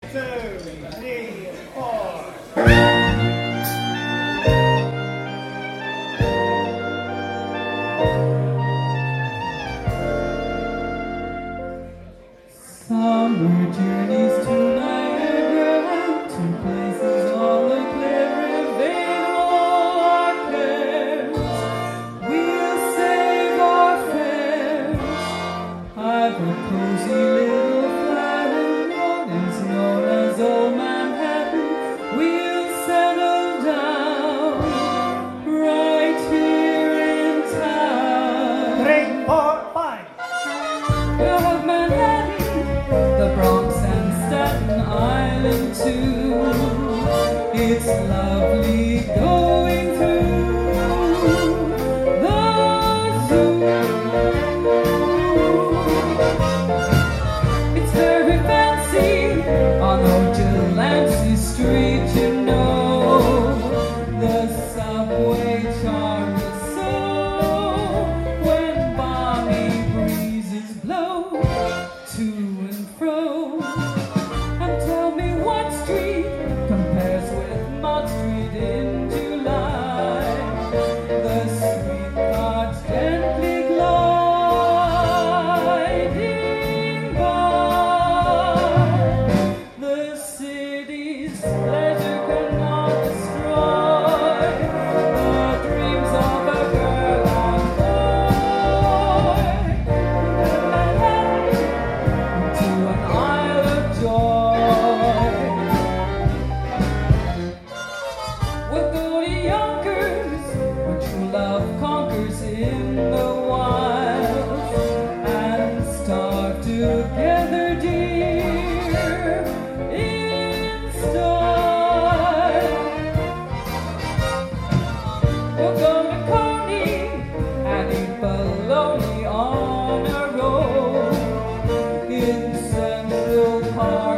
2, 3, 4. Summer journeys to Niagara, to places all agleam, evade all our cares. We'll save our fares. I've a cozy little flat in what is known as Old Manhattan. We'll settle down right here in town. 3, 4, 5. We'll have Manhattan, the Bronx and Staten Island too. It's lovely going through the zoo. It's very fancy on Old Delancey Street, you know. The subway charms us so when balmy breezes blow to and fro. And tell me what street compares with Mott Street in July. The streetcars gently gliding by. The city's pleasure cannot destroy the dreams of a girl and boy. Manhattan to an isle of joy. We'll go to Yonkers, where true love conquers in the wild, and starve together, dear, in style. We'll go to Coney and eat bologna on a roll in Central Park.